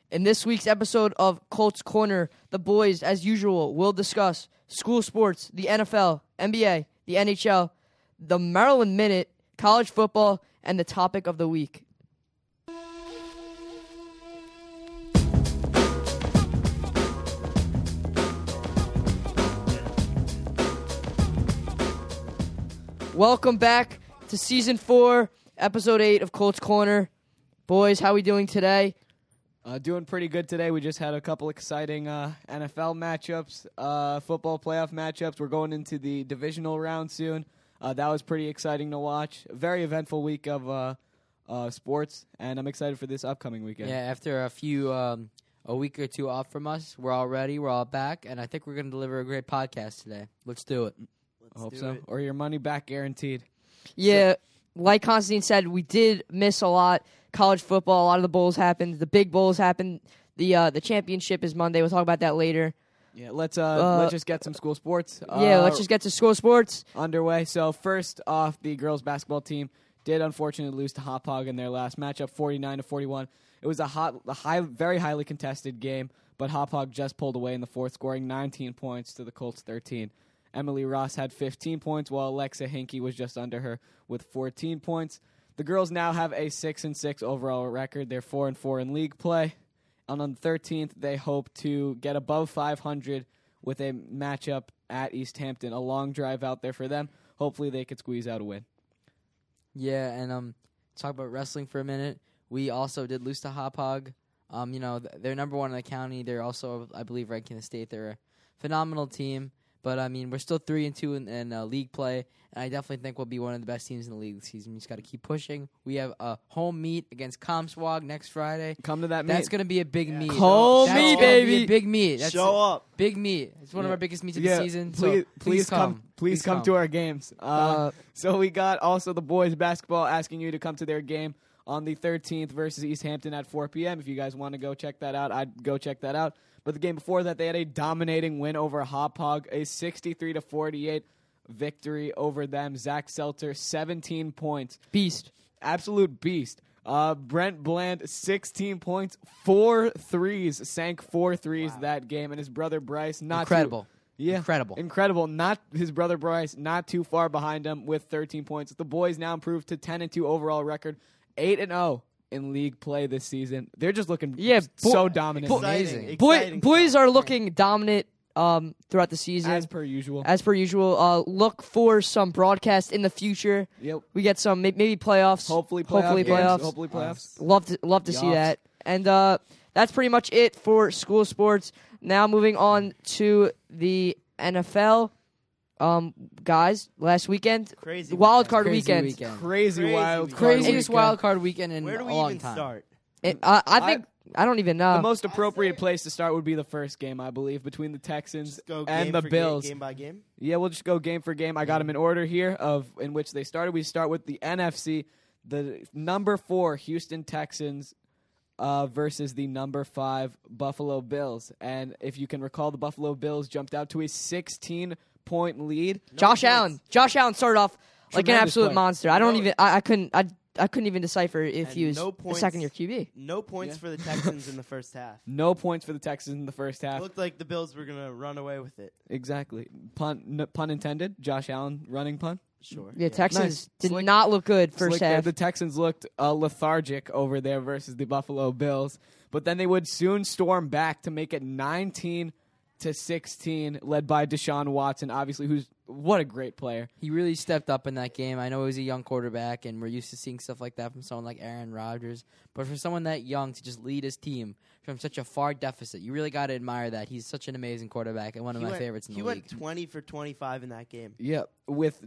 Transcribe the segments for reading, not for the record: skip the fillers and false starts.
In this week's episode of Colts Corner, the boys, as usual, will discuss school sports, the NFL, NBA, the NHL, the Maryland Minute, college football, and the topic of the week. Welcome back to Season 4, Episode 8 of Colts Corner. Boys, how we doing today? Doing pretty good today. We just had a couple exciting NFL matchups, football playoff matchups. We're going into the divisional round soon. That was pretty exciting to watch. A very eventful week of sports, and I'm excited for this upcoming weekend. Yeah, after a week or two off from us, we're all ready. We're all back, and I think we're going to deliver a great podcast today. Let's do it. I hope so. Or your money back guaranteed. Yeah, like Constantine said, we did miss a lot. College football, a lot of the bowls happened. The big bowls happened. The championship is Monday. We'll talk about that later. Yeah, let's just get some school sports. Let's just get to school sports underway. So first off, the girls basketball team did unfortunately lose to Hop Hog in their last matchup, 49-41. It was a very highly contested game, but Hop Hog just pulled away in the fourth, scoring 19 points to the Colts 13. Emily Ross had 15 points, while Alexa Hinkey was just under her with 14 points. The girls now have a 6-6 overall record. They're 4-4 in league play. And on the 13th, they hope to get above 500 with a matchup at East Hampton. A long drive out there for them. Hopefully they could squeeze out a win. Yeah, and talk about wrestling for a minute. We also did lose to Hop Hog. They're number one in the county. They're also, I believe, ranked in the state. They're a phenomenal team. But, we're still 3-2 in league play, and I definitely think we'll be one of the best teams in the league this season. We just got to keep pushing. We have a home meet against Comswog next Friday. Come to that meet. That's going to be a big meet. Home meet, baby. Be a big meet. That's Show up. Big meet. It's one of our biggest meets of the season. Please come to our games. So we got also the boys basketball asking you to come to their game on the 13th versus East Hampton at 4 p.m. If you guys want to go check that out, I'd go check that out. But the game before that, they had a dominating win over Hop Hog, a 63-48 victory over them. Zach Selter, 17 points. Beast. Absolute beast. Brent Bland, 16 points, 4 threes, sank 4 threes that game. And his brother Bryce, Incredible. Incredible. Not his brother Bryce, not too far behind him with 13 points. The boys now improved to 10-2 overall record, 8-0. In league play this season. They're just looking so dominant. Amazing. Boys are looking dominant throughout the season. As per usual. Look for some broadcast in the future. Yep. We get some maybe playoffs. Hopefully playoffs. Love to see that. And that's pretty much it for school sports. Now moving on to the NFL. Guys, last weekend, Crazy wild card weekend. Crazy wild card Craziest wild card weekend in Where do we a long even time. start? I don't even know. The most appropriate place to start would be the first game, I believe, between the Texans and the Bills. Game by game? Yeah, we'll just go game for game. I got them in order here in which they started. We start with the NFC, the number 4 Houston Texans versus the number 5 Buffalo Bills. And if you can recall, the Buffalo Bills jumped out to a 16-point lead. Josh Allen started off like an absolute monster. I couldn't even decipher if he was a second-year QB. No points for the Texans in the first half. No points for the Texans in the first half. It looked like the Bills were going to run away with it. Exactly. Pun intended. Josh Allen running pun. Sure. Yeah, Texans did Slick, not look good first half. The Texans looked lethargic over there versus the Buffalo Bills. But then they would soon storm back to make it 19-16, led by Deshaun Watson, obviously, what a great player. He really stepped up in that game. I know he was a young quarterback, and we're used to seeing stuff like that from someone like Aaron Rodgers. But for someone that young to just lead his team from such a far deficit, you really got to admire that. He's such an amazing quarterback and one of my favorites in the league. He went 20 for 25 in that game. Yeah, with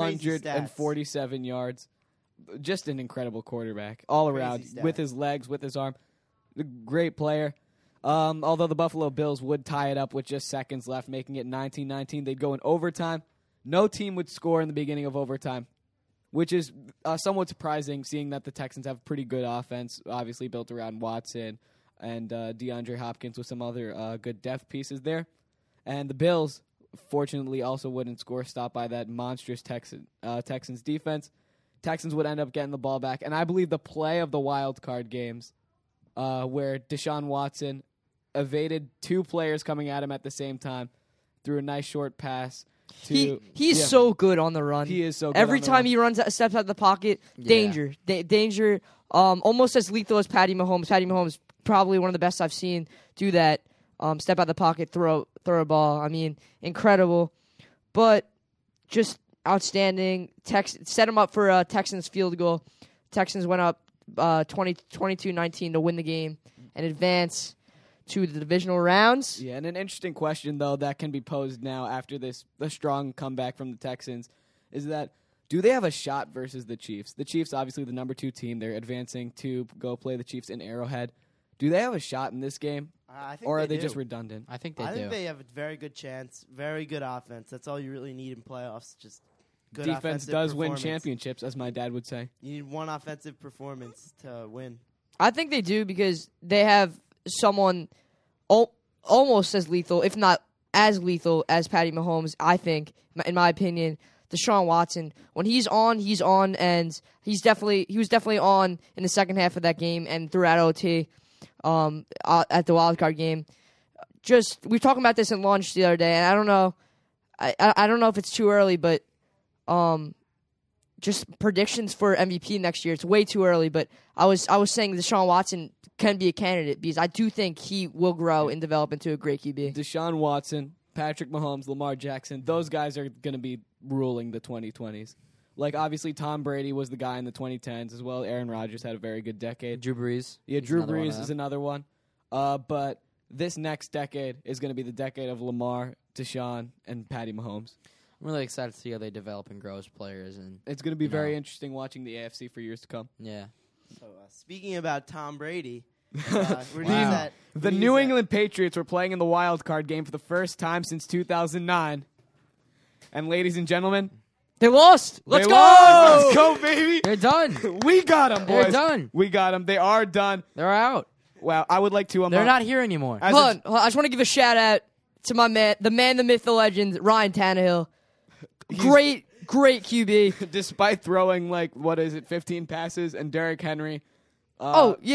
247 yards. Just an incredible quarterback all around, with his legs, with his arm. A great player. Although the Buffalo Bills would tie it up with just seconds left, making it 19-19. They'd go in overtime. No team would score in the beginning of overtime, which is somewhat surprising, seeing that the Texans have pretty good offense, obviously built around Watson and DeAndre Hopkins with some other good depth pieces there. And the Bills, fortunately, also wouldn't score, stopped by that monstrous Texans defense. Texans would end up getting the ball back. And I believe the play of the wild card games where Deshaun Watson evaded 2 players coming at him at the same time, threw a nice short pass. He's so good on the run. He is so good. Every time he runs, steps out of the pocket, danger, danger. Almost as lethal as Patty Mahomes. Patty Mahomes probably one of the best I've seen do that. Step out of the pocket, throw a ball. I mean, incredible, but just outstanding. Set him up for a Texans field goal. Texans went up 22-19 to win the game and advance to the divisional rounds. Yeah, and an interesting question, though, that can be posed now after the strong comeback from the Texans is that do they have a shot versus the Chiefs? The Chiefs, obviously, the number 2 team. They're advancing to go play the Chiefs in Arrowhead. Do they have a shot in this game? I think or are they they just redundant? I think they do. I think they have a very good chance. Very good offense. That's all you really need in playoffs. Just good defense does win championships, as my dad would say. You need one offensive performance to win. I think they do because they have someone almost as lethal, if not as lethal as Patty Mahomes, I think, in my opinion. Deshaun Watson, when he's on, and he was definitely on in the second half of that game and throughout OT at the wildcard game. Just we were talking about this at lunch the other day, and I don't know, I don't know if it's too early, but just predictions for MVP next year. It's way too early, but I was saying Deshaun Watson can be a candidate because I do think he will grow and develop into a great QB. Deshaun Watson, Patrick Mahomes, Lamar Jackson, those guys are going to be ruling the 2020s. Like, obviously, Tom Brady was the guy in the 2010s as well. Aaron Rodgers had a very good decade. Drew Brees. Yeah, Drew Brees is another one. But this next decade is going to be the decade of Lamar, Deshaun, and Patty Mahomes. I'm really excited to see how they develop and grow as players. And it's going to be very interesting watching the AFC for years to come. Yeah. So, speaking about Tom Brady, the New England Patriots were playing in the wild card game for the first time since 2009. And ladies and gentlemen, they lost. Let's go! Let's go, baby. They're done. We got them, boys. They're done. We got them. They are done. They're out. Wow. I would like to. They're not here anymore. Hold on. I just want to give a shout out to my man, the myth, the legend, Ryan Tannehill. Great QB. Despite throwing 15 passes, and Derrick Henry. But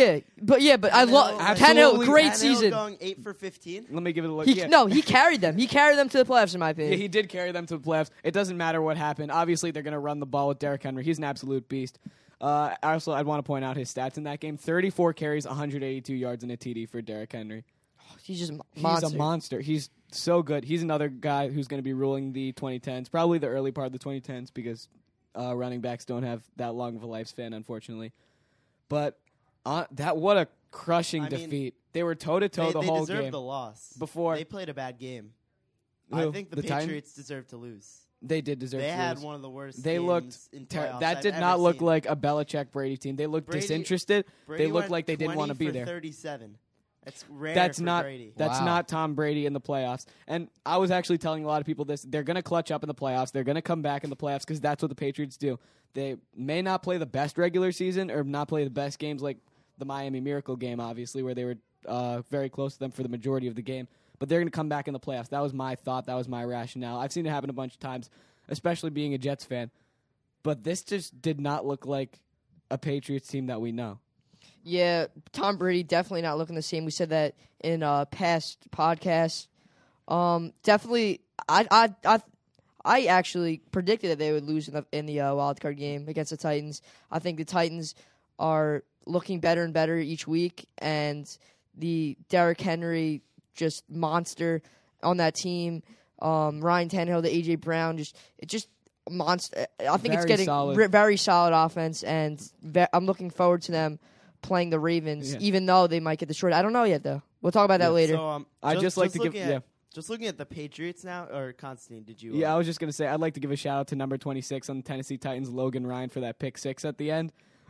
I love Tannehill. Great season. Going 8 for 15. Let me give it a look. He carried them. He carried them to the playoffs, in my opinion. Yeah, he did carry them to the playoffs. It doesn't matter what happened. Obviously, they're going to run the ball with Derrick Henry. He's an absolute beast. I'd want to point out his stats in that game: 34 carries, 182 yards, and a TD for Derrick Henry. He's just He's a monster. He's so good. He's another guy who's going to be ruling the 2010s, probably the early part of the 2010s, because running backs don't have that long of a lifespan, unfortunately. But what a crushing defeat. They were toe-to-toe the whole game. They deserved the loss. They played a bad game. I think the Patriots deserved to lose. They did deserve to lose. They had one of the worst They games looked in playoffs that did not look like a Belichick-Brady team. They looked disinterested. They looked like they didn't want to be there. 37. That's rare that's for not Brady. That's not Tom Brady in the playoffs. And I was actually telling a lot of people this. They're going to clutch up in the playoffs. They're going to come back in the playoffs because that's what the Patriots do. They may not play the best regular season or not play the best games like the Miami Miracle game, obviously, where they were very close to them for the majority of the game. But they're going to come back in the playoffs. That was my thought. That was my rationale. I've seen it happen a bunch of times, especially being a Jets fan. But this just did not look like a Patriots team that we know. Yeah, Tom Brady definitely not looking the same. We said that in past podcasts. Definitely, I actually predicted that they would lose in the wild card game against the Titans. I think the Titans are looking better and better each week, and the Derrick Henry just monster on that team. Ryan Tannehill, the AJ Brown, just monster. I think it's getting very solid offense, and I'm looking forward to them playing the Ravens, even though they might get destroyed. I don't know yet, though. We'll talk about that later. So, just looking at the Patriots now, or Constantine, did you? Yeah, I was just going to say, I'd like to give a shout-out to number 26 on the Tennessee Titans, Logan Ryan, for that pick 6 at the end.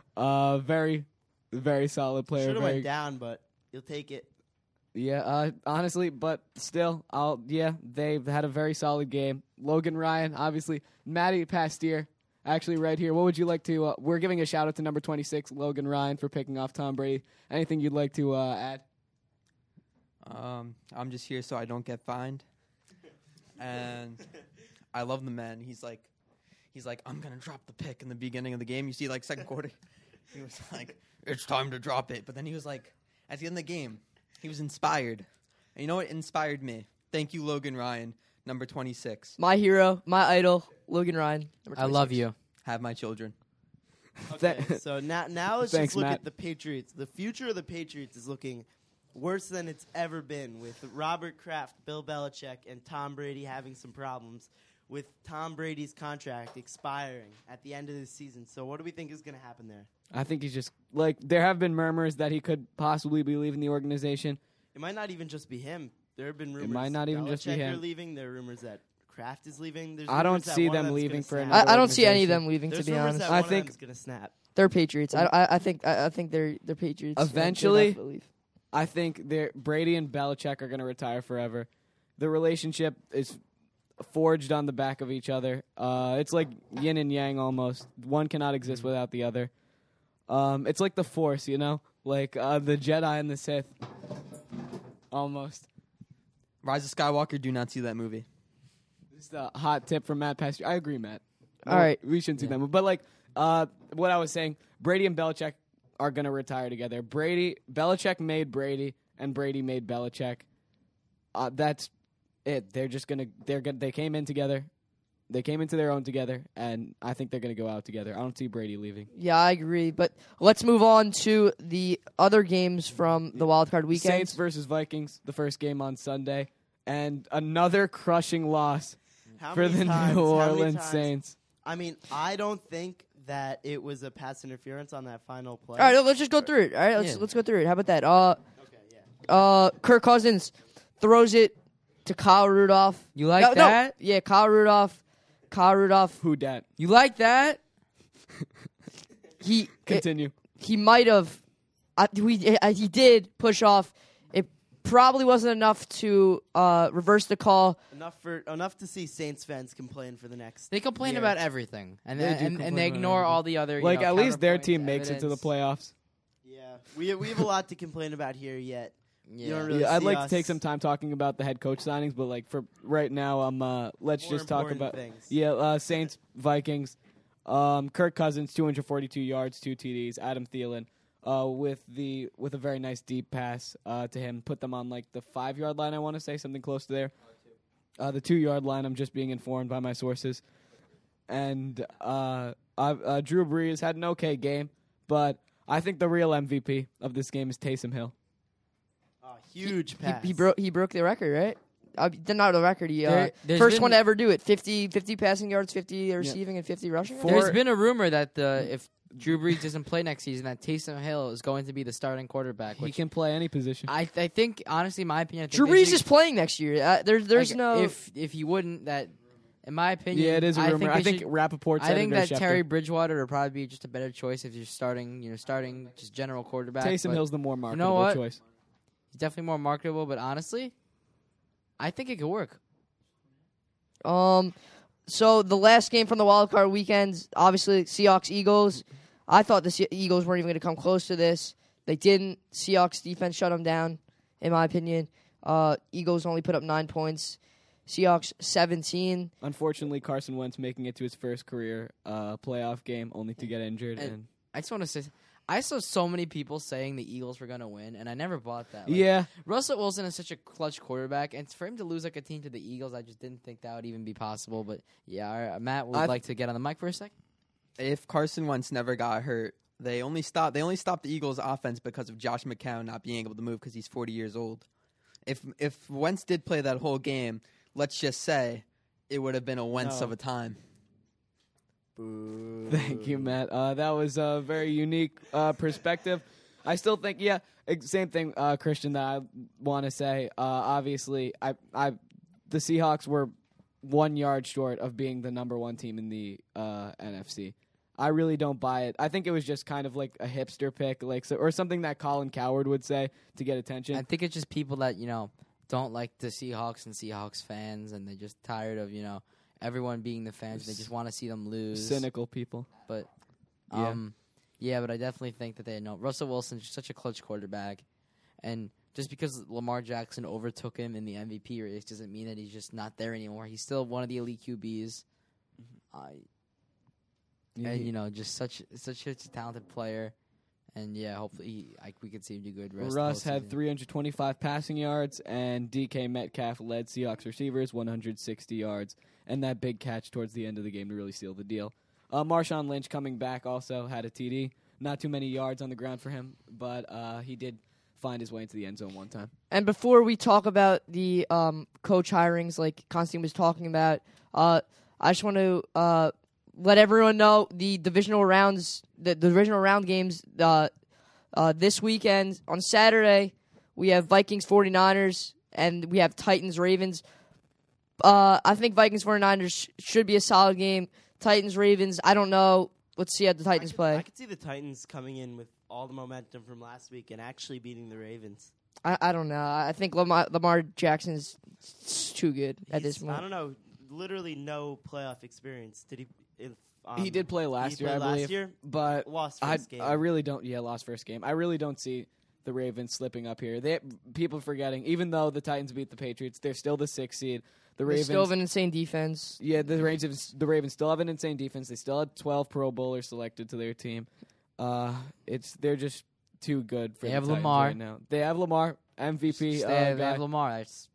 Very, very solid player. Should have went down, but you'll take it. Yeah, honestly, but still, they've had a very solid game. Logan Ryan, obviously. Matty Pasteur, actually right here. What would you like to we're giving a shout-out to number 26, Logan Ryan, for picking off Tom Brady. Anything you'd like to add? I'm just here so I don't get fined. And I love the man. He's like, I'm going to drop the pick in the beginning of the game. You see, second quarter, he was like, it's time to drop it. But then he was like, At the end of the game, he was inspired. And you know what inspired me? Thank you, Logan Ryan, number 26. My hero, my idol, Logan Ryan. Number 26. I love you. Have my children. Okay, so now let's Thanks, just look Matt. at the Patriots. The future of the Patriots is looking worse than it's ever been, with Robert Kraft, Bill Belichick, and Tom Brady having some problems, with Tom Brady's contract expiring at the end of the season. So what do we think is going to happen there? I think he's just there have been murmurs that he could possibly be leaving the organization. It might not even just be him. There have been rumors. It might not even just be Belichick him. are leaving. There are rumors that Kraft is leaving. There's I don't rumors that see one of them them's leaving gonna for snap. another I don't see any of organization. them leaving, There's to be rumors honest. that I one of think- them's going to snap. They're Patriots. I think they're Patriots. Eventually- They're not gonna leave. I think Brady and Belichick are going to retire forever. The relationship is forged on the back of each other. It's like yin and yang almost. One cannot exist without the other. It's like the Force, like the Jedi and the Sith. Almost. Rise of Skywalker, do not see that movie. Just a hot tip from Matt Pastor. I agree, Matt. All right. We shouldn't see that movie. But what I was saying, Brady and Belichick are going to retire together. Belichick made Brady, and Brady made Belichick. That's it. They're just they came in together. They came into their own together, and I think they're going to go out together. I don't see Brady leaving. Yeah, I agree. But let's move on to the other games from the wild card weekend. Saints versus Vikings, the first game on Sunday, and another crushing loss for the New Orleans Saints. I mean, I don't think that it was a pass interference on that final play. All right, let's just go through it. All right, let's go through it. How about that? Okay, yeah. Kirk Cousins throws it to Kyle Rudolph. You like that? Yeah, Kyle Rudolph. Who dat? You like that? Continue. He might have. He did push off. It probably wasn't enough to reverse the call. Enough to see Saints fans complain for the next. They complain year. about everything, and They do and complain they about ignore everything. all the other. At least their counterpoints, team makes it to the evidence. playoffs. Yeah, we have a lot to complain about here yet. You Yeah. don't really Yeah, I'd see like us- to take some time talking about the head coach signings, but for right now, let's More just talk important about things. Saints, Vikings, Kirk Cousins, 242 yards, 2 TDs, Adam Thielen, with a very nice deep pass to him, put them on the 5-yard line. I want to say something close to there, the 2-yard line. I'm just being informed by my sources, and Drew Brees had an okay game, but I think the real MVP of this game is Taysom Hill. Huge pass. He broke the record, right? Not the record. He There's first been- one to ever do it. 50 passing yards, 50 receiving, and 50 rushing. There's been a rumor that if Drew Brees doesn't play next season, that Taysom Hill is going to be the starting quarterback. He Which can play any position. I think, honestly, in my opinion, I think Drew they Brees should- is playing next year. There's no. If he wouldn't, that in my opinion, Yeah, it is a rumor. I think should- Rappaport said I think it, or that Schefter. Terry Bridgewater would probably be just a better choice if you're starting just general quarterback. Taysom but Hill's the more marketable what? choice. he's definitely more marketable. But honestly, I think it could work. So the last game from the wild card weekend, obviously Seahawks Eagles. I thought the Eagles weren't even going to come close to this. They didn't. Seahawks defense shut them down, in my opinion. Eagles only put up 9 points. Seahawks 17. Unfortunately, Carson Wentz making it to his first career playoff game, only to get injured. And I just want to say, I saw so many people saying the Eagles were going to win, and I never bought that. yeah, Russell Wilson is such a clutch quarterback, and for him to lose a team to the Eagles, I just didn't think that would even be possible. But yeah, Matt would like to get on the mic for a second. If Carson Wentz never got hurt, they only stopped the Eagles' offense because of Josh McCown not being able to move because he's 40 years old. If Wentz did play that whole game, let's just say it would have been a Wentz of a time. Boo. thank you, Matt. That was a very unique perspective. I still think, same thing, Christian, that I want to say. Obviously, the Seahawks were 1 yard short of being the number one team in the NFC. I really don't buy it. I think it was just kind of like a hipster pick, or something that Colin Cowherd would say to get attention. I think it's just people that don't like the Seahawks and Seahawks fans, and they're just tired of everyone being the fans. They just want to see them lose. Cynical people. But Yeah. but I definitely think that they know Russell Wilson's just such a clutch quarterback, and just because Lamar Jackson overtook him in the MVP race doesn't mean that he's just not there anymore. He's still one of the elite QBs. Yeah, And just such a talented player, And yeah, hopefully we could see him do good. Rest Russ of the whole had season. 325 passing yards, and DK Metcalf led Seahawks receivers 160 yards, and that big catch towards the end of the game to really seal the deal. Marshawn Lynch coming back also had a TD. Not too many yards on the ground for him, but he did find his way into the end zone one time. And before we talk about the coach hirings, like Constantine was talking about, I just want to let everyone know the divisional rounds, the divisional round games this weekend. On Saturday, we have Vikings 49ers, and we have Titans Ravens. I think Vikings 49ers should be a solid game. Titans Ravens, I don't know. Let's see how the Titans play. I could see the Titans coming in with all the momentum from last week and actually beating the Ravens. I don't know. I think Lamar Jackson's too good at this point. I don't know. Literally no playoff experience. Did he? He did play last year, I believe. Last year, but lost first game. I really don't. Yeah, lost first game. I really don't see the Ravens slipping up here. People forgetting, even though the Titans beat the Patriots, they're still the 6th seed. The Ravens still have an insane defense. Yeah, the Ravens still have an insane defense. They still had 12 Pro Bowlers selected to their team. They're just too good for. They the have Titans Lamar. right now. They have Lamar, MVP. They have guy. Lamar. It's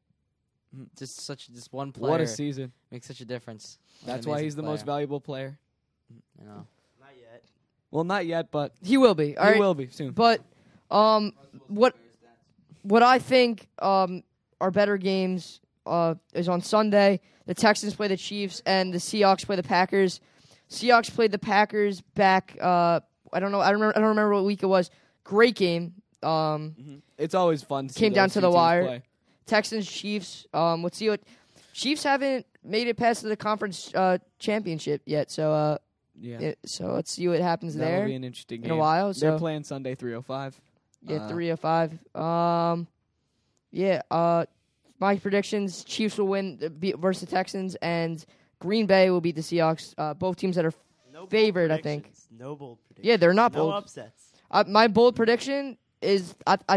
just one player. What a season! Makes such a difference. That's why he's the most valuable player. You know. Not yet. Well, not yet, but He will be. All he right. will be soon. But what I think are better games is on Sunday. The Texans play the Chiefs and the Seahawks play the Packers. Seahawks played the Packers back. I don't know. I don't remember what week it was. Great game. It's always fun to see Came down those to two the teams wire. play. Texans Chiefs. Let's see what Chiefs haven't made it past the conference championship yet. So Yeah, so let's see what happens that'll there be an interesting in game. a while. They're So playing Sunday 3:05. yeah, 3-5. My predictions: Chiefs will win versus the Texans, and Green Bay will beat the Seahawks. Both teams that are No bold favored, I think. predictions. No bold predictions. Yeah, they're not No bold. upsets. My bold prediction is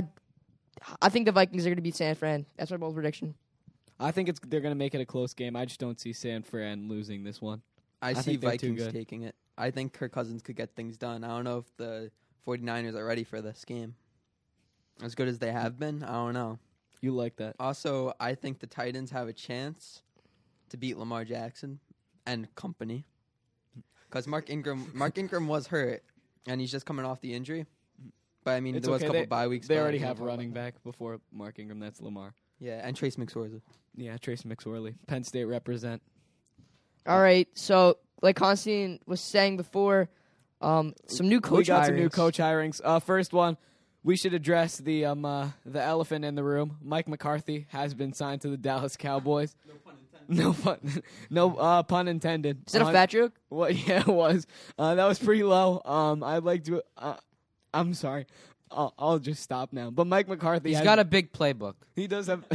I think the Vikings are going to beat San Fran. That's my bold prediction. I think they're going to make it a close game. I just don't see San Fran losing this one. I see think they're too Vikings good. taking it. I think Kirk Cousins could get things done. I don't know if the 49ers are ready for this game. As good as they have been, I don't know. You like that? Also, I think the Titans have a chance to beat Lamar Jackson and company. Because Mark Ingram was hurt, and he's just coming off the injury. But, I mean, It's there was okay. a couple bye weeks. They but already we have can't a talk running about that. back before Mark Ingram. That's Lamar. Yeah, and Trace McSorley. Yeah, Trace McSorley. Penn State represent. All right. So, like Constantine was saying before, some new coach We got some new hirings. coach hirings. First one, we should address the elephant in the room. Mike McCarthy has been signed to the Dallas Cowboys. No pun intended. Is that a fat joke? What? Yeah, it was. That was pretty low. I'd like to. I'm sorry. I'll just stop now. But Mike McCarthy, He's has, got a big playbook. he does have.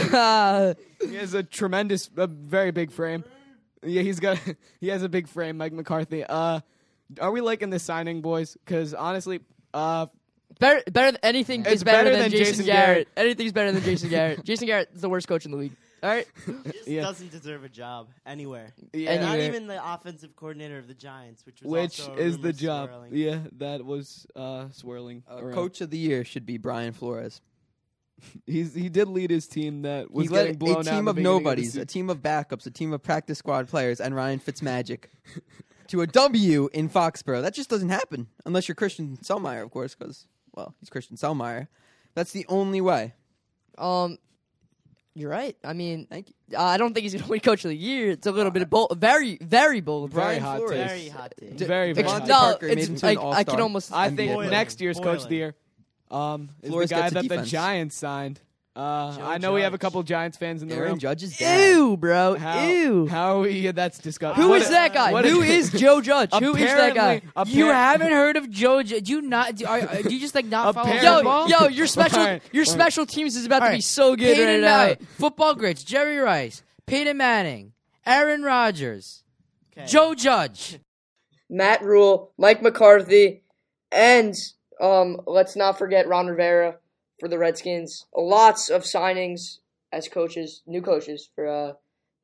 He has a very big frame. Yeah, he has a big frame, Mike McCarthy. Are we liking this signing, boys? Because honestly, Better than anything It's is better better than than Jason Jason Garrett. Garrett. Anything's better than Jason Garrett. Jason Garrett is the worst coach in the league. All right. He just Yeah. doesn't deserve a job anywhere. yeah, Not Anywhere. even the offensive coordinator of the Giants, which which also a is the rumor job? swirling. Yeah, that was swirling. around. Coach of the year should be Brian Flores. He did lead his team that was He led getting blown a out. team in the of beginning the nobodies, season. a team of backups, a team of practice squad players, and Ryan Fitzmagic to a W in Foxborough. That just doesn't happen unless you're Christian Selmeyer, of course, because, well, he's Christian Selmeyer. That's the only way. You're right. I mean, Thank you. I don't think he's going to win coach of the year. It's a little bit of bold, very, very bold. Very Brian hot Flores. take. Very hot take. Very, very Devontae hot. No, Parker made it's him to an like I can all-star. almost. I NBA think player. next year's coach of the Boiling. year is Flores the guy gets a that the defense. Giants signed. I Joe know we have a Judge. couple Giants fans in the Aaron room. Judge is dead. Ew, bro. How, Ew. How are we? Yeah, that's disgusting. Who What is a- that guy? what Who a- is Joe Judge? Who is that guy? Apparently- You haven't heard of Joe? Do you not? Do you just like not follow Apparently- football? Yo, your special Alright. your special teams is about to All be right. so good Peyton right now. Manning, football greats: Jerry Rice, Peyton Manning, Aaron Rodgers, Okay. Joe Judge. Matt Rule, Mike McCarthy, and let's not forget Ron Rivera for the Redskins. Lots of signings as coaches, new coaches for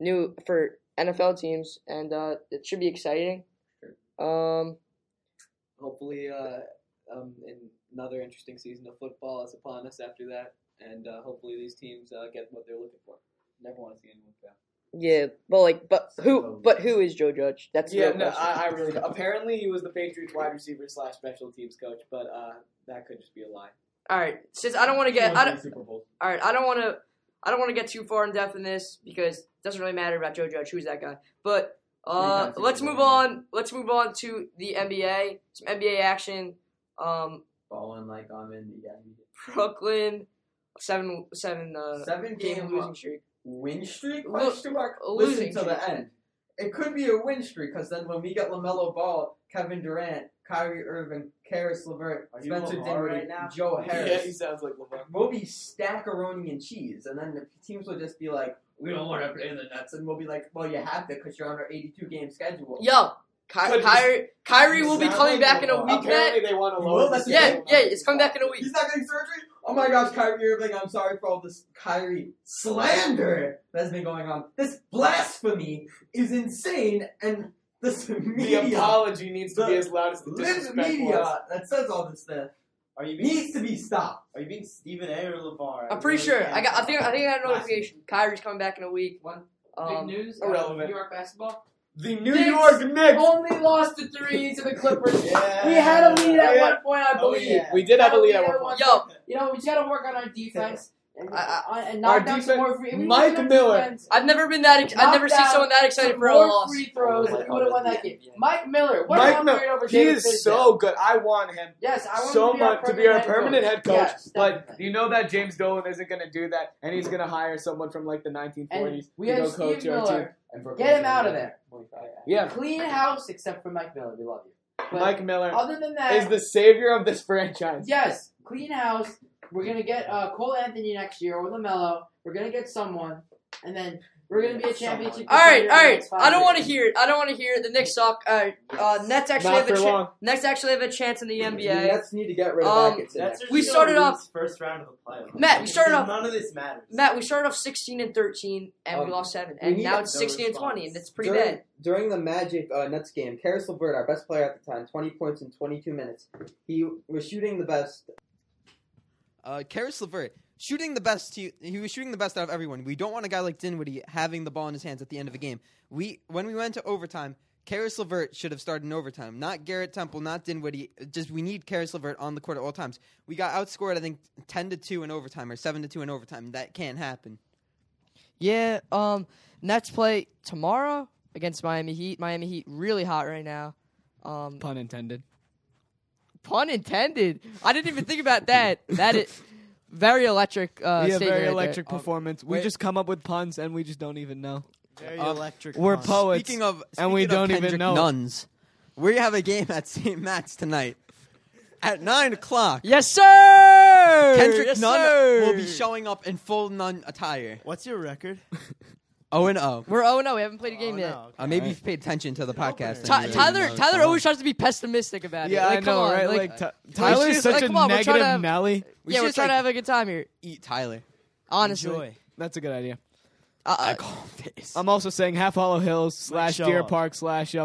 NFL teams, and it should be exciting. Hopefully, in another interesting season of football is upon us after that, and hopefully these teams get what they're looking for. Never want to see anyone fail. Yeah, but who is Joe Judge? That's the real question. I really don't. Apparently he was the Patriots wide receiver / special teams coach, but that could just be a lie. All right, since I don't want to get I don't want to get too far in depth in this because it doesn't really matter about Joe Judge. Who's that guy? But let's move on. Let's move on to the NBA. Some NBA action. Balling like I'm in the Brooklyn, seven game losing streak. Win streak? Losing Listen to streak. the end. It could be a win streak because then when we get LaMelo Ball, Kevin Durant, Kyrie Irving, Karis LeVert, Spencer Dinwiddie, Joe Harris. Yeah, he sounds like LeVar. We'll be stackaroni and cheese, and then the teams will just be like, we don't want to play the Nets, and we'll be like, well, you have to because you're on our 82-game schedule. Yo, Kyrie will be coming back in a week. Apparently they want to lower. Yeah, it's coming back in a week. He's not getting surgery? Oh my gosh, Kyrie Irving, I'm sorry for all this Kyrie slander that's been going on. This blasphemy is insane, and this media... The apology needs to be as loud as the This disrespect media was. that says all this stuff needs to be stopped. Are you being Stephen A. or LeVar? I'm pretty sure. I think I got a notification. Kyrie's coming back in a week. Big news. irrelevant. New York basketball. The New York Knicks only lost to 3 to the Clippers. Yeah. We had a lead at one point, I believe. yeah. We did have a lead at one point. Yo, You know, we just got to work on our defense and Our knock down some defense- more free. Mike Miller. I've never been that. I've never seen someone that excited for a more loss. free throws, and we would have won that game. Mike Miller. What Mike an Miller, upgrade over he David is Fizdale. so good. I want him Yes, I want so him to be our much to be our permanent permanent head coach. Yes, but definitely. you know that James Dolan isn't going to do that, and he's going to hire someone from like the 1940s And we to have go coach Steve our team. Miller. Get him out of there. Yeah, Clean house, except for Mike Miller. We love you. But Mike Miller other than that, is the savior of this franchise. yes, clean house. We're gonna get Cole Anthony next year or LaMelo. We're gonna get someone, and then we're gonna be a championship. All right. contender in the next 5 I don't years. want to hear it. The Knicks suck. Nets actually Not for have long. Nets actually have a chance in the The NBA. Nets need to get rid of Atkinson. That's We started off- first round of the playoffs. Matt, we started off- None of this matters. Matt, we started off 16-13 and we lost 7, and need now a- it's no 16-20, and response. that's pretty bad. During the Magic Nets game, Karis LeVert, our best player at the time, 20 points in 22 minutes. He was shooting the best. Karis LeVert, shooting the best. He was shooting the best out of everyone. We don't want a guy like Dinwiddie having the ball in his hands at the end of a game. When we went to overtime, Karis LeVert should have started in overtime. Not Garrett Temple, not Dinwiddie. We need Karis LeVert on the court at all times. We got outscored, I think, 10-2 in overtime or 7-2 in overtime. That can't happen. Yeah. Nets play tomorrow against Miami Heat. Miami Heat really hot right now. Pun intended. Pun intended. I didn't even think about that. That is very electric. Yeah, statement very right electric there. performance. We wait. just come up with puns and we just don't even know. Very electric. We're pun. poets. Speaking we of don't even Kendrick know. Nuns, we have a game at St. Matt's tonight at 9 o'clock. Yes, sir. Kendrick yes, Nunn sir. will be showing up in full nun attire. What's your record? 0-0. We're 0-0. We haven't played a game yet. No, okay. Maybe you've paid attention to the podcast. opener. and you really Tyler know. always tries to be pessimistic about it. Yeah, Like, I know, come on, right? Like, Tyler's just- such like, a come on, we're trying to negative have- Nelly. We yeah, should we're just, trying to like, have a good time here. Eat Tyler. Honestly. Enjoy. That's a good idea. I call him face. I'm also saying Half Hollow Hills / show Deer up. Park /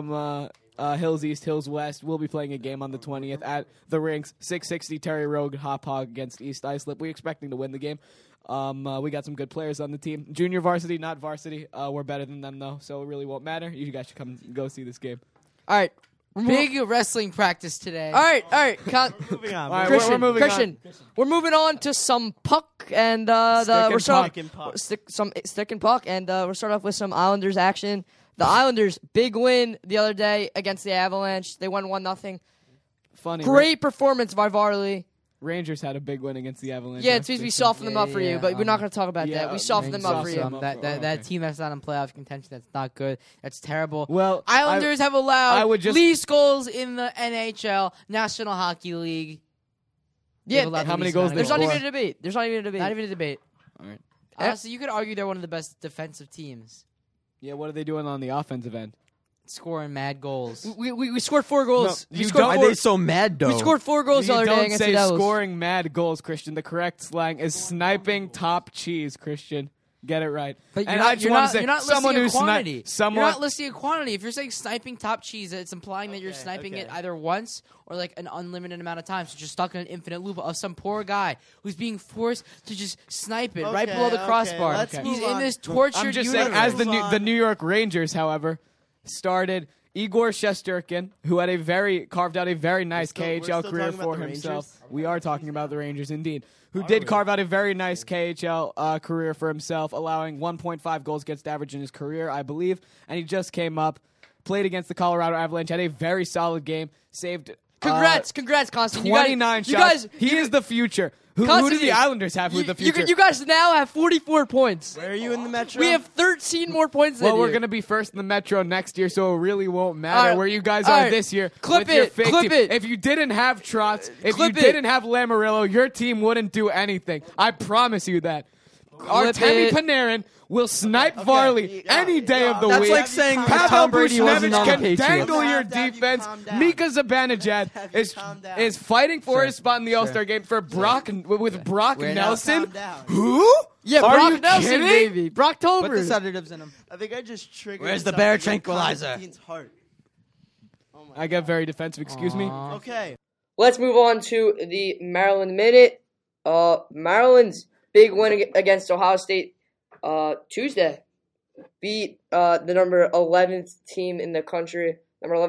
Hills East, Hills West. We'll be playing a game on the 20th at the Rinks. 660 Terry Rogue Hop Hog against East Islip. We're expecting to win the game. We got some good players on the team. Junior varsity, not varsity. We're better than them, though, so it really won't matter. You guys should come go see this game. All right. Big wrestling practice today. All right. Moving on. All right, Christian, we're moving Christian, we're moving on to some puck and we're starting stick and puck, and we'll start off with some Islanders action. The Islanders big win the other day against the Avalanche. They won 1-0. Funny. Great performance by Varley. Rangers had a big win against the Avalanche. Yeah, it's because we softened them up for you, but we're not going to talk about yeah, that. We softened them up for you. softened them. That team that's not in playoff contention, that's not good. That's terrible. Well, Islanders have I allowed would just- least goals in the NHL, National Hockey League. Yeah, They've allowed how the many least goals amount they of there's not score? even a debate. There's not even a debate. Not even a debate. All right. Honestly, you could argue they're one of the best defensive teams, Yeah, what are they doing on the offensive end? scoring mad goals. We scored 4 goals. No, we you scored don't- Why four, are they so mad, though? we scored 4 goals the You other day don't against say the Devils. scoring mad goals, Christian. The correct slang is sniping top cheese, Christian. Get it right. But And I just want to say, you're not someone listing who a quantity. someone You're not listing a quantity. If you're saying sniping top cheese, it's implying that you're sniping it either once or like an unlimited amount of times. So you're stuck in an infinite loop of some poor guy who's being forced to just snipe it right below the crossbar. Let's He's move in on. this tortured I'm just universe. saying, as Move on. the New York Rangers, however, started Igor Shesterkin, who had carved out a very nice we're KHL still career talking about for the himself. Rangers? We are talking about the Rangers, indeed, who did carve out a very nice KHL career for himself, allowing 1.5 goals against average in his career, I believe. And he just came up, played against the Colorado Avalanche, had a very solid game, saved. Congrats, Constantine. 29 shots. You guys, he is the future. Who do Constantine, the Islanders have with the future? You guys now have 44 points. Where are you in the Metro? We have 13 more points than Well, we're you. going to be first in the Metro next year, so it really won't matter All right. where you guys All are right. this year. Clip with your it. fake Clip team. it. If you didn't have Trotz, if you Clip it. didn't have Lamarillo, your team wouldn't do anything. I promise you that. Artemi it. Panarin will snipe Varley any day of the That's week. like saying if Pavel Tom Brady wasn't Buchnevich on the can Patriots. dangle your Have you defense. calm down. Mika Zibanejad Have you is calm down. is fighting for his spot in the All-Star game for Brock with Brock We're not Nelson. calm down. Who? Yeah, Are Brock you Nelson, kidding? baby. Brock Put the Tober. sedatives in him. I think I just triggered. Where's the something bear in tranquilizer? Constantine's heart. Oh my I get very defensive. Excuse me. Aw. Okay. Let's move on to the Maryland Minute. Maryland's big win against Ohio State Tuesday. Beat the number 11th team in the country,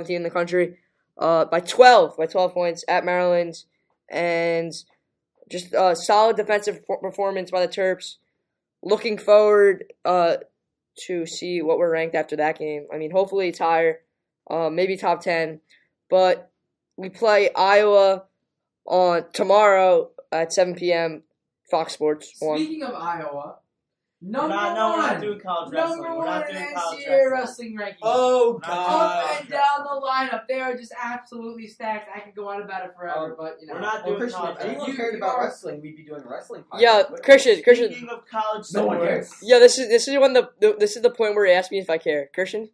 by 12 points at Maryland, and just a solid defensive performance by the Terps. Looking forward to see what we're ranked after that game. I mean, hopefully it's higher, maybe top 10, but we play Iowa on tomorrow at 7 p.m. Fox Sports 1. Speaking of Iowa, We're not doing college wrestling. number We're not one in doing college NCAA wrestling. wrestling rankings. Oh Up and down the lineup, they are just absolutely stacked. I could go on about it forever, but you know. We're not Well, doing Christian, college if anyone wrestling. cared about wrestling, we'd be doing a wrestling podcast. Yeah, Christian. Speaking of college No one sports, cares. Yeah, this is when this is the point where he asked me if I care. Christian?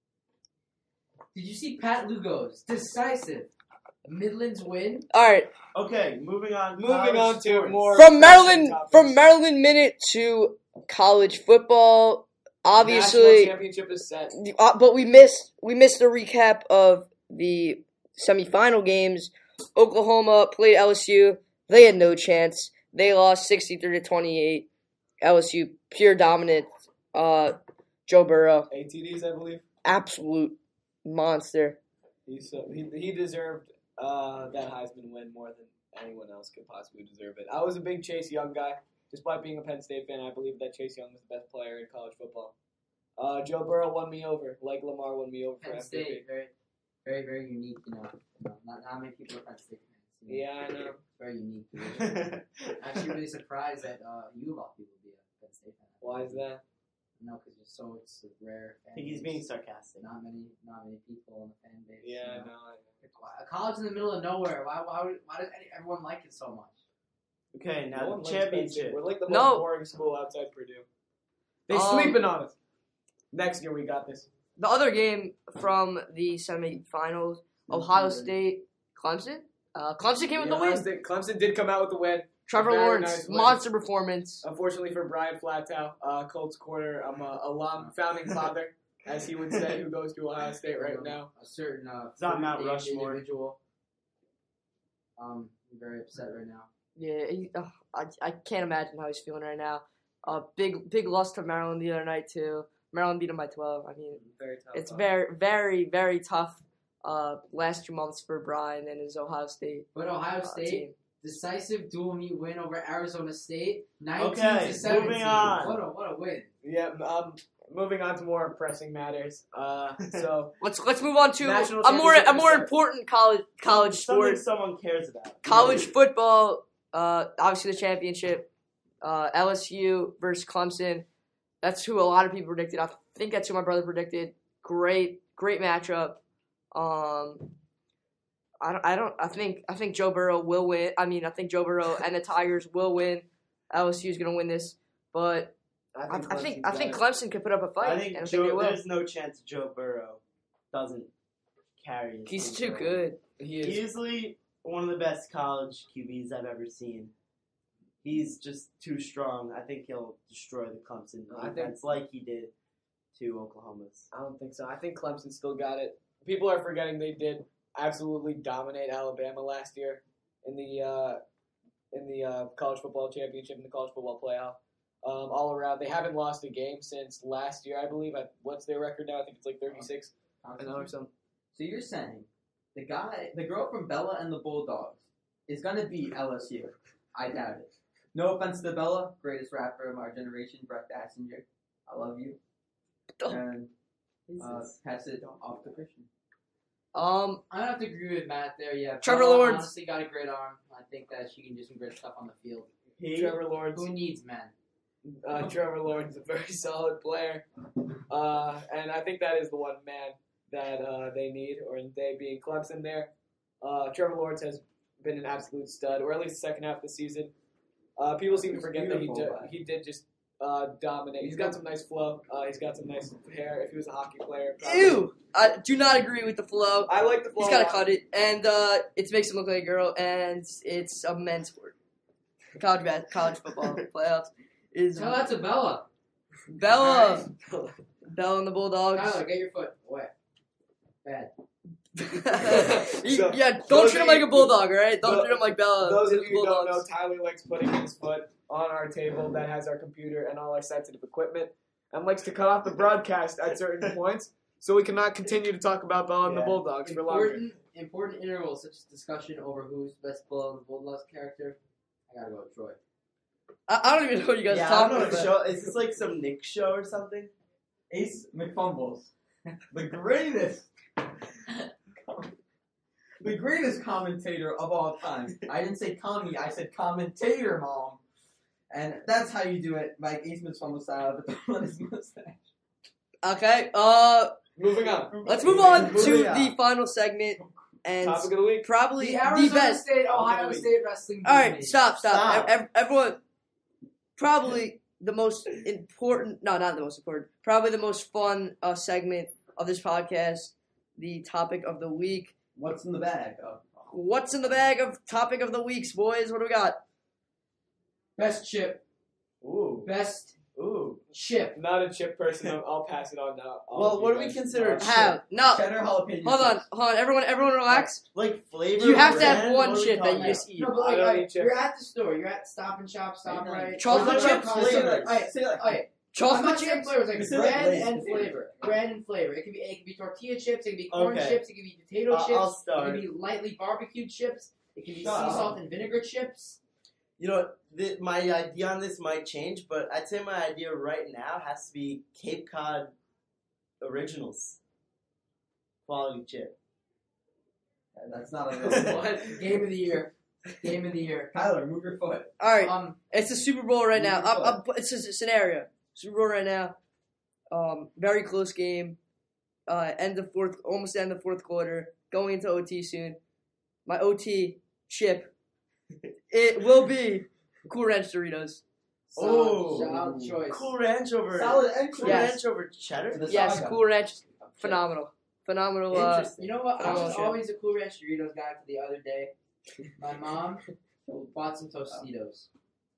Did you see Pat Lugo's decisive Midlands win? All right. Okay, moving on. Moving College on to sports. more From pressing topics. Maryland Minute to college football. National Obviously, championship is set. but we missed the recap of the semifinal games. Oklahoma played LSU. They had no chance. They lost 63-28. LSU pure dominant. Joe Burrow, ATDs, I believe. absolute monster. He deserved that Heisman win more than anyone else could possibly deserve it. I was a big Chase Young guy. Despite being a Penn State fan, I believe that Chase Young was the best player in college football. Joe Burrow won me over, like Lamar won me over for Penn MVP. State, very, very, very unique. Not many people are Penn State fans. Yeah, I know. It's very unique. Actually, really surprised that you of all people would be a Penn State fan. Why is that? No, because it's a rare. I think he's being sarcastic. Not many people in the fan base. Yeah, you know. no. A college in the middle of nowhere. Why does everyone like it so much? Okay, No now one the likes Penn State. championship. We're like the No. most boring school outside Purdue. They sleeping on us. Next year we got this. The other game from the semifinals, Ohio State, Clemson. Clemson came with the win. Clemson did come out with the win. Trevor Very Lawrence, nice win. monster performance. Unfortunately for Brian Flatow, Colts corner, I'm a alum, founding father, as he would say, who goes to Ohio State right now. A certain It's not Mount named Rushmore. individual. I'm very upset right now. Yeah, I can't imagine how he's feeling right now. Big loss to Maryland the other night too. Maryland beat him by 12. I mean, Very tough. it's very, very tough. Last 2 months for Brian and his Ohio State. But Ohio State, team. decisive dual meet win over Arizona State, 19 Okay, to 17. moving on. What a win! Yeah, moving on to more pressing matters. So Let's move on to National a more championship. important college Something sport. someone cares about. College football, obviously the championship, LSU versus Clemson. That's who a lot of people predicted. I think that's who my brother predicted. Great matchup. I think Joe Burrow will win. I mean, I think Joe Burrow and the Tigers will win. LSU is going to win this, but I think Clemson could put up a fight. I and think I think they will. there's no chance Joe Burrow doesn't carry. his He's team too forward. good. he is. Easily one of the best college QBs I've ever seen. he's just too strong. I think he'll destroy the Clemson I think- defense like he did to Oklahoma's. I don't think so. I think Clemson still got it. People are forgetting they did absolutely dominate Alabama last year in the college football championship and the college football playoff. All around, they haven't lost a game since last year, I believe. What's their record now? I think it's like 36 or something. So you're saying the girl from Bella and the Bulldogs is gonna beat LSU? I doubt it. No offense to Bella, greatest rapper of our generation, Brett Bassinger. I love you. And pass it off to Christian. I have to agree with Matt there. Yeah, Trevor Bella Lawrence honestly got a great arm. I think that she can do some great stuff on the field. Trevor Lawrence. Who needs men? Trevor Lawrence is a very solid player, and I think that is the one man that they need, or they being Clemson there. Trevor Lawrence has been an absolute stud, or at least the second half of the season. People seem to forget that he did just dominate. He's got some nice flow. He's got some nice hair. If he was a hockey player, probably. Ew! I do not agree with the flow. I like the flow. He's got to cut it, and it makes him look like a girl, and it's a men's sport. College football playoffs is Tell that to Bella. Bella and the Bulldogs. Tyler, get your foot away. Bad. So, yeah, don't those treat him of like you- a bulldog, all right? Don't treat him like Bella. Those of and the you who don't know, Bulldogs. Tyler likes putting his foot on our table that has our computer and all our sensitive equipment, and likes to cut off the broadcast at certain points, so we cannot continue to talk about Bella and the Yeah. Bulldogs for longer. Important intervals such as discussion over who's the best Bella and the Bulldogs character. I gotta go with Troy. I don't even know what you guys are I don't talking know what about. show. Is this like some Nick show or something? Ace McFumbles, the greatest commentator of all time. I didn't say commie, I said commentator, Mom. And that's how you do it, like Ace McFumbles style, but don't let his mustache. Okay, Moving on. let's move on to Moving on. the final segment, and Topic of the week. probably The the Arizona best. State Ohio Topic of the State Wrestling. All right, League. stop. Stop. Everyone, probably the most important, no, not the most important, probably the most fun segment of this podcast, the topic of the week. What's in the bag? What's in the bag of topic of the weeks, boys? What do we got? Best chip. Ooh. Best Ooh. chip. Not a chip person. I'll pass it on now. Well, what do we consider a chip? How? No, Cheddar jalapeno. hold on. Everyone relax. Like flavor. You have to have brand? one What are we chip that talking you about? just eat. No, but I like, don't alright, eat chips. you're at the store. You're at Stop and Shop, Right? Chocolate What about chips? flavor? Alright, Say like, alright. I'm Chocolate not saying chips? flavors, like Say like brand Lay's and potato. flavor. Brand and flavor. It could be tortilla chips. It could be corn Okay. chips. It could be potato chips. I'll It start. could be lightly barbecued chips. It could be sea Stop. salt and vinegar chips. You know, my idea on this might change, but I'd say my idea right now has to be Cape Cod Originals. Quality chip. that's not a real What? Game of the year. Game of the year. Tyler, move your foot. All right, it's the Super Bowl right now. Beautiful. It's a scenario. Super Bowl right now. Very close game. Almost end of fourth quarter. Going into OT soon. My OT chip. It will be Cool Ranch Doritos. Oh. Solid choice. Cool Ranch over Solid entry. Cool Yes. Ranch over cheddar. The Yes, saga. Cool Ranch. Phenomenal. Interesting. You know what? I was Phenomenal. always a Cool Ranch Doritos guy for the other day. My mom bought some Tostitos.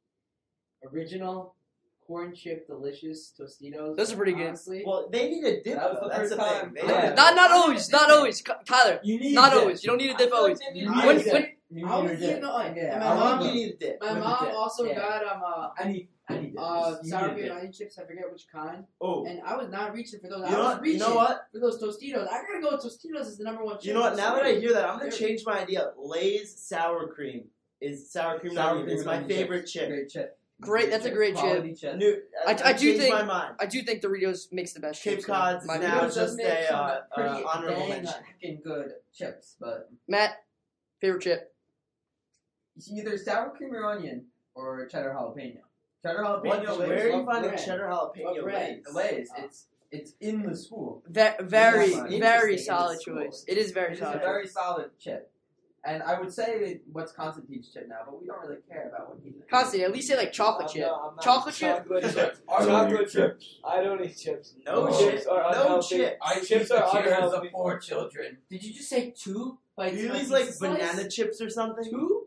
Original corn chip delicious Tostitos. Those are pretty good. Honestly, Well, they need a dip. That was though. the That's first the time. thing. Yeah. Not always. Not always. Tyler. You need Not dip. always. You don't need a dip always. You When- need when- dip. You I was need eating dip. the and Yeah, my I mom. love You need a dip. My with the mom dip. also Yeah. got I need dip. You sour need cream dip. onion chips. I forget which kind. Oh. And I was not reaching for those. You I know was what? reaching You know what? for those Tostitos. I gotta go with Tostitos as the number one chip. You know what? Now that I hear that, I'm gonna They're- change my idea. Lay's sour cream is sour cream. Sour onion. cream It's my onion favorite chips. chip. Great chip. Great. That's a great chip. Quality chip. I do changed think- my mind. I do think Doritos makes the best Cape chips. Cod's My now Doritos does just make a some pretty honorable dang mention. heckin' good chips, but Matt, favorite chip. it's either sour cream or onion or cheddar jalapeno. Cheddar What, jalapeno. where are you What finding brand? cheddar jalapeno What brand? Lay's? Lay's. It's in the school. Very, Interesting. very Interesting. solid It's choice. It is very It's a solid. very solid chip. And I would say what's Constantine's chip now, but we don't really care about what he thinks. Constantly, at least say like chocolate chip. I'm not- Chocolate chip? Chocolate chip. I don't Chocolate eat chip. I don't eat chips. No Oh. chip. Chips are No unhealthy. chip. Chips are unhealthy. poor children. Did you just say two? You use like banana chips or something? Two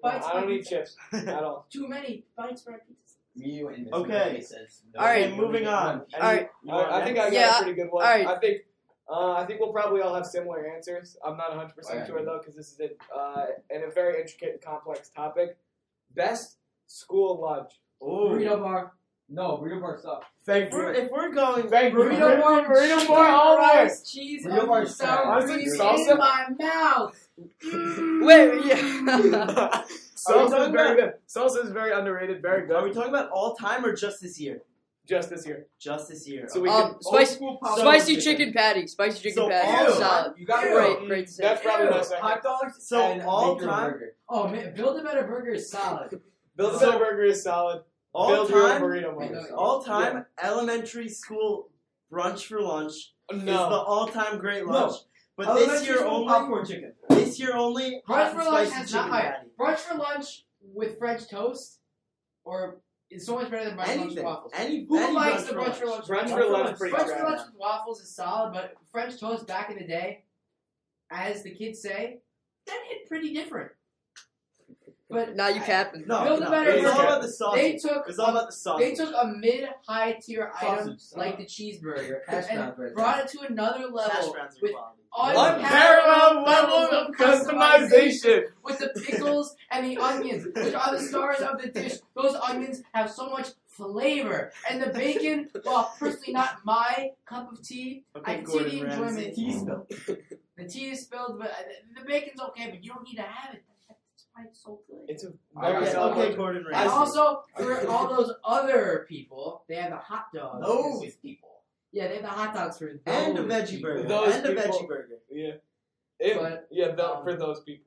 bites. I don't eat chips at all. Too many bites for pizzas. You and Mr. Okay. Murphy says no. All right, Okay, moving on. All right. I think I got Yeah, a pretty good one. all right. I think we'll probably all have similar answers. I'm not 100% sure though, because this is a very intricate and complex topic. Best school lunch. Burrito bar. No, burrito bar sucks. Thank you. If we're going, Thank you. Burrito bar. Burrito bar always. Cheese. Burrito bar is sour honestly, cream salsa. in my mouth. Wait, yeah. Salsa is very good. Salsa is very underrated. Very are we good. talking about all time or just this year? Just this year. Just this year. So we can. Spicy chicken patty. Spicy chicken So patty. all- Solid. You got Great. That's probably my second. Hot dogs. So and all make your time- burger. Oh man, Build a Better Burger is solid. Build a So- Better Burger is solid. all Build your own time, burrito burger. all time elementary school brunch for lunch is the No. all-time great lunch. No. But Elementary this year school only, popcorn chicken. this year only, Brunch hot for and lunch spicy has chicken not patty. Brunch for lunch with French toast, or it's so much better than brunch for lunch with Anything, waffles. any Who likes brunch the for brunch for lunch? Brunch for lunch is pretty Brunch for trash. lunch with waffles is solid, but French toast back in the day, as the kids say, that hit pretty different. But Now you capping. No, Build a no, better it's all burger. about the sausage. they took It's all about the sausage. they took a mid-high tier item Sausage. like the cheeseburger Hash and browns right brought it to another Hash level browns are with quality. Unparalleled levels of customization. with the pickles and the onions, which are the stars of the dish. Those onions have so much flavor, and the bacon, well, personally not my cup of tea. I Okay, can see Gordon the Ramsay. enjoyment. Tea spilled. The tea is spilled, but the bacon's okay, but you don't need to have it. That's why it's so good. It's a Alright, very Okay, solid. okay, Gordon And Ramsay. also, for all those other people, they have the hot dogs. Those people. Yeah, they have the hot dogs for And a those veggie people. burger. Those And a people. veggie burger. Yeah. But, For those people.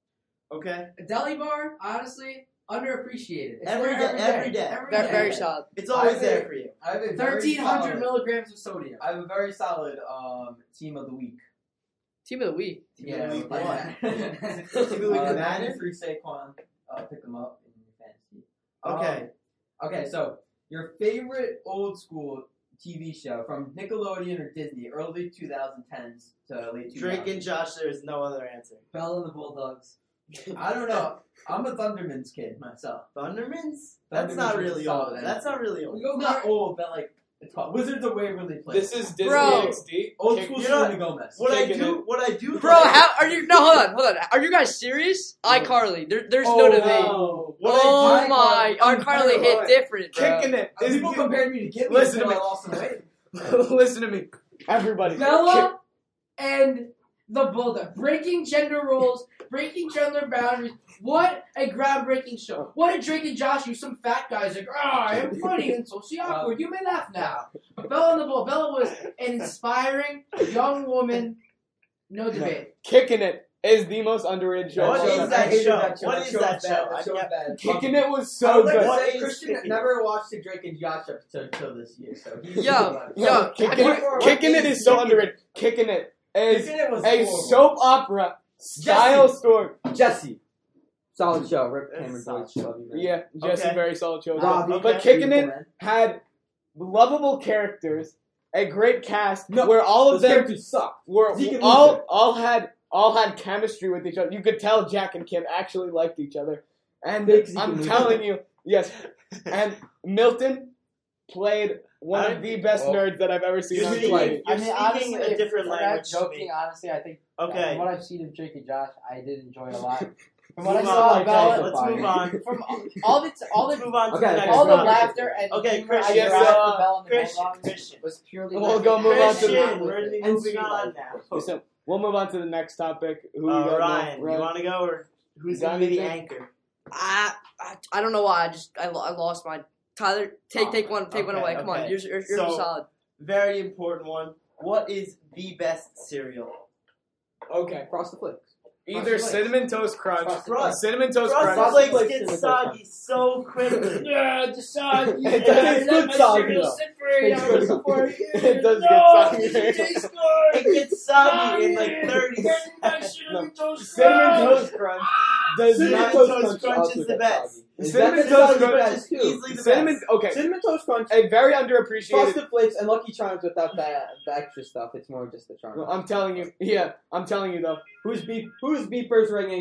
Okay? A deli bar, honestly, underappreciated. It's Every there day, every day. Every Very, day. very solid. It's always I there think- for you. I have a very 1,300 solid- milligrams of sodium. I have a very solid team of the week. Team of the week. Yeah, week like one. that. Team of the week, Madden through Saquon. Pick them up in your fantasy. Okay. Okay, so your favorite old school TV show from Nickelodeon or Disney, early 2010s to late 2000s. Drake and Josh, there is no other answer. Bell and the Bulldogs. I don't know. I'm a Thundermans kid myself. Thundermans? That's not Thundermans is really solid old. That's not really old. Not old, but like it's called Wizards of Waverly Place. This is Disney Bro. XD. old Kick- school You know Selena Gomez. What I Kicking do, Bro, how are you? No, hold on. Are you guys serious? iCarly. There's no debate. wow. Oh my, iCarly hit different, bro. Kicking it. People compared me to Gibby Listen until to I me. lost some weight. Listen to me. Everybody. Bella and the Bulldog. Breaking gender rules, breaking gender boundaries. What a groundbreaking show. What a Drake and Josh, you some fat guys like, I am funny and socially awkward. You may laugh now. Bella and the Bull. Bella was an inspiring young woman. No debate. Kicking it is the most underrated show. What I've is ever that seen. show? What is that show? That show was bad. Kicking it was I so would like good. to What say is Christian Kicking It? never watched the Drake and Josh episode till this year, so he's Yo, Kicking it is so underrated. Kicking it is Kicking It was a horrible. soap opera style story. Jesse. Solid show. Rip Cameron Solid Boyce. Love you, man. Yeah, Jesse, Okay. very solid show. Robbie, Okay. But Kicking It beautiful, man. had lovable characters, a great cast, No, where all of Those them characters suck. were Zeke and Luther. all had chemistry with each other. You could tell Jack and Kim actually liked each other. And Big Zeke I'm and Luther. telling you, yes. And Milton played one of the best nerds that I've ever seen You're on speaking- TV. You're speaking a different if we're not language to joking, me. honestly, I think Okay. from what I've seen of Drake and Josh, I did enjoy a lot. From Move what I on, saw okay, of Bella, let's move on. from all the Let's move on to Okay, the next all the one. laughter and Okay, humor I Christian, derived yes, from Bella and the Christian, Bulldogs Christian. was purely We'll go move on to the- Christian, we're going to be And moving Sweet on Life. now. Listen, we'll move on to the next topic. Who we got now? Ryan, you want to go or who's Got going to be the anything? anchor? I don't know why. I lost mine. Tyler, take one Okay, away. Come on, okay. you're So- solid. Very important one. What is the best cereal? Okay. Frosted Flakes. Either Cinnamon Toast Crunch, Crunch. Cinnamon Toast Frosted Crunch. Flakes Flakes get in the soggy so quickly. Yeah, decide. It does good soggy, though. Sit for 8 It's good hours soggy. before It does no, get soggy. it tastes good. It gets soggy in like 30 Where's my seconds. cinnamon toast Cinnamon crunch? Toast Crunch does Cinnamon not. Toast Crunch is the best. Cinnamon That Toast is Crunch best, is too. easily the Cinnamon. best. Okay. Cinnamon Toast Crunch, A very underappreciated. Frosted Flakes, and Lucky Charms without the extra stuff. It's more just the charm. I'm telling you. Yeah, I'm telling you though. Who's beepers ringing?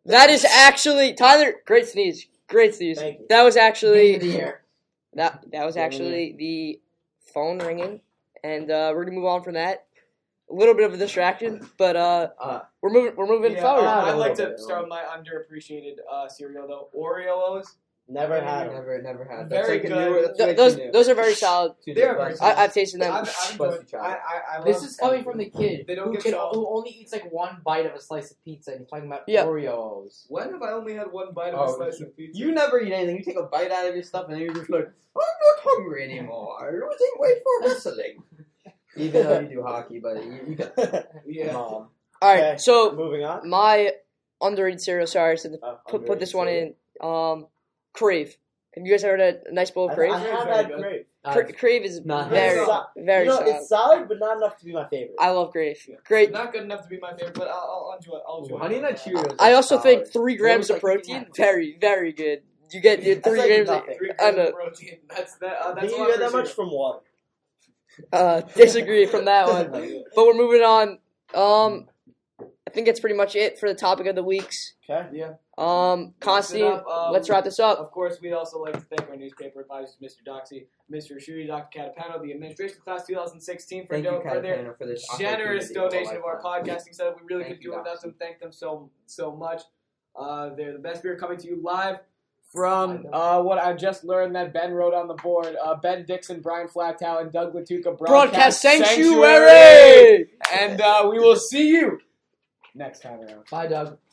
That is actually Tyler. Great sneeze. Great sneeze. Thank you. That was actually Game of the year. that was actually the phone ringing, and we're gonna move on from that. A little bit of a distraction, but we're moving forward. I'd like to start with my underappreciated cereal though. Oreos. Never had them. Never had. Very That's like good. That's way too new. Those are very solid. Too They are new. very But- solid. I've tasted them. I've enjoyed. Supposed to try. I love This is coming from the kid They don't who, get salt. who only eats like one bite of a slice of pizza, and he's talking about Yeah. Oreos. When have I only had one bite of Oh, a slice of pizza? You never eat anything. You take a bite out of your stuff and then you're just like, I'm not hungry anymore. I'm losing weight for wrestling. Even though you do hockey, but you can. Yeah. Mom. All right, Okay. so Moving on. my underrated cereal. Sorry, so put this one in. Crave. Have you guys ever had a nice bowl of Crave? I have had Crave. Crave is Not very, so- very solid. It's solid, but not enough to be my favorite. I love Crave. Great. Not good enough to be my favorite, but I'll enjoy it. I'll enjoy Honey it. Nut Cheerios. I are also solid. think 3 grams Those of like protein, very, very good. You get your That's 3 like grams. nothing. 3 I grams know. of protein. That's Can a you lot get for that much cereal. from water? Disagree from that one. But we're moving on. I think that's pretty much it for the topic of the weeks. Okay. Yeah. Constantine, let's wrap this up. Of course, we'd also like to thank our newspaper advisors, Mr. Doxey, Mr. Shuri, Dr. Catapano, the administration class 2016 Thank you, for their Catapano, for this generous opportunity. donation of our podcasting setup. We really Thank could you, do it without Doxey. them. Thank them so much. They're the best. We are coming to you live from what I just learned that Ben wrote on the board. Ben Dixon, Brian Flatow, and Doug Latuca Broadcast Sanctuary! And we will see you next time around. Bye, Doug.